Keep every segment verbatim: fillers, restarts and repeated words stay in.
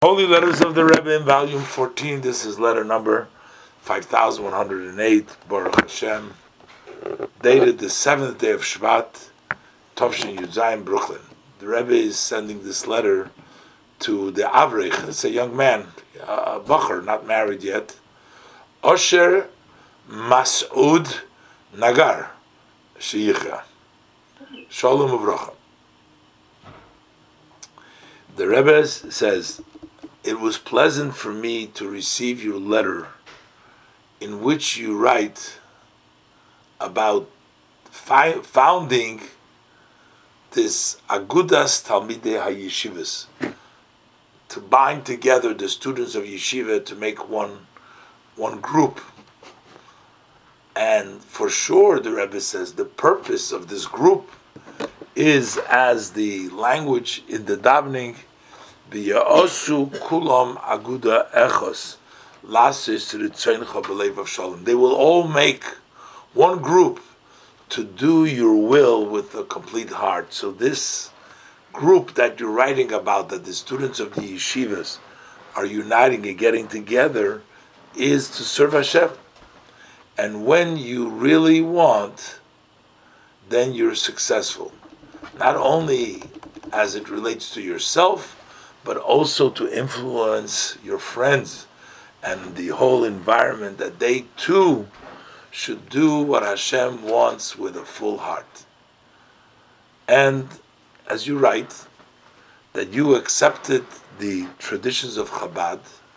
Holy Letters of the Rebbe in volume fourteen. This is letter number five thousand one hundred eight, Baruch Hashem, dated the seventh day of Shvat, Tovshin Yudzayin, Brooklyn. The Rebbe is sending this letter to the Avrich. It's a young man, a bacher, not married yet. Osher Mas'ud Nagar, Sheyicha. Shalom Uvracha. The Rebbe says, "It was pleasant for me to receive your letter in which you write about fi- founding this Agudas Talmidei HaYeshivas, to bind together the students of yeshiva to make one one group. And for sure," the Rebbe says, "the purpose of this group is, as the language in the davening, B'ya'osu kulam aguda echos, lasis ritzoncha b'leiv of shalom. They will all make one group to do your will with a complete heart." So this group that you're writing about, that the students of the yeshivas are uniting and getting together, is to serve Hashem. And when you really want, then you're successful. Not only as it relates to yourself, but also to influence your friends and the whole environment, that they too should do what Hashem wants with a full heart. And as you write, that you accepted the traditions of Chabad,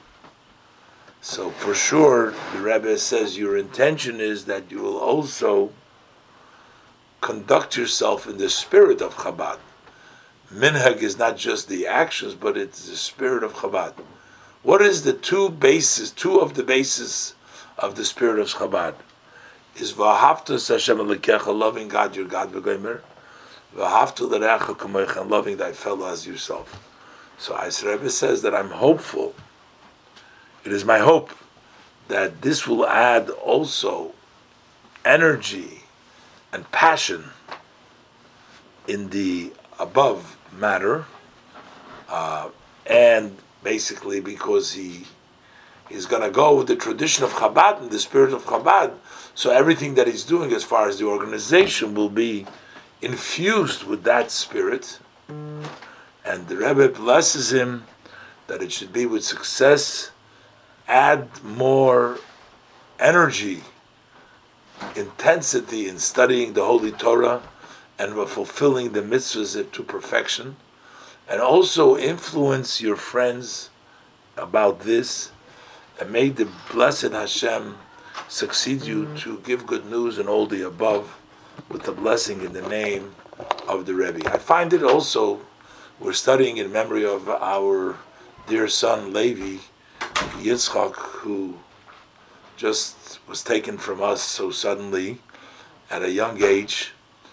so for sure the Rebbe says your intention is that you will also conduct yourself in the spirit of Chabad. Minhag is not just the actions, but it's the spirit of Chabad. What is the two bases, two of the bases of the spirit of Chabad? Is V'ahavta Hashem Elokecha, loving God, your God, V'gomer, V'ahavta l'reacha kamocha, and loving thy fellow as yourself. So as Rebbe says that I'm hopeful, it is my hope that this will add also energy and passion in the above matter, uh, and basically because he is going to go with the tradition of Chabad and the spirit of Chabad, so everything that he's doing as far as the organization will be infused with that spirit, and the Rebbe blesses him that it should be with success. Add more energy, intensity in studying the Holy Torah and fulfilling the mitzvahs to perfection, and also influence your friends about this, and may the blessed Hashem succeed you to give good news and all the above, with the blessing in the name of the Rebbe." I find it also, we're studying in memory of our dear son Levi Yitzchak, who just was taken from us so suddenly at a young age.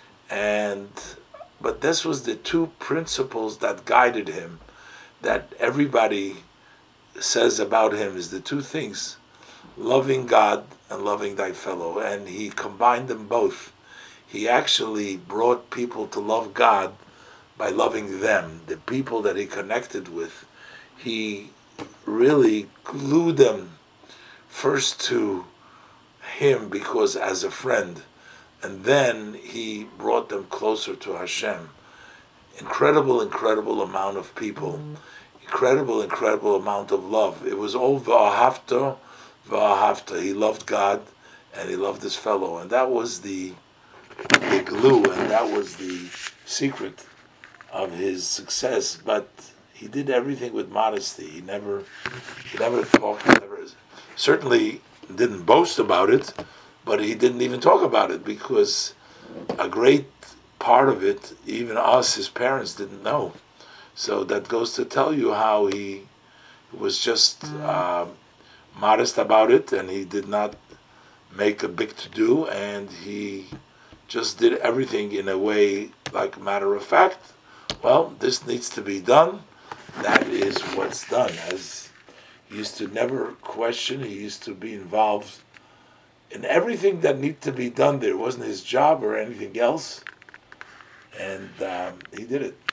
And but this was the two principles that guided him, that everybody says about him, is the two things: loving God and loving thy fellow. And he combined them both. He actually brought people to love God by loving them. The people that he connected with, he really glued them first to him because as a friend, and then he brought them closer to Hashem. Incredible, incredible amount of people. Incredible, incredible amount of love. It was all v'ahavta, v'ahavta. He loved God and he loved his fellow. And that was the, the glue, and that was the secret of his success. But he did everything with modesty. He never, he never talked, never, certainly didn't boast about it, but he didn't even talk about it, because a great part of it, even us, his parents, didn't know. So that goes to tell you how he was just uh, modest about it, and he did not make a big to-do, and he just did everything in a way like matter of fact. Well, this needs to be done. That is what's done. As he used to never question, he used to be involved in everything that needed to be done. There wasn't his job or anything else, and um, he did it.